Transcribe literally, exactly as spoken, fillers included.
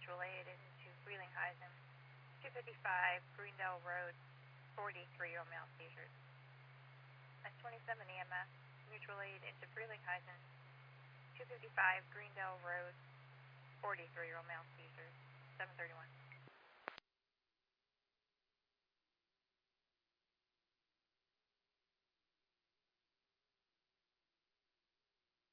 mutual aid into Frelinghuysen, two fifty-five Greendale Road, forty-three-year-old male seizures. S twenty-seven E M S, mutual aid into Frelinghuysen, two fifty-five Greendale Road, forty-three-year-old male seizures, seven thirty-one.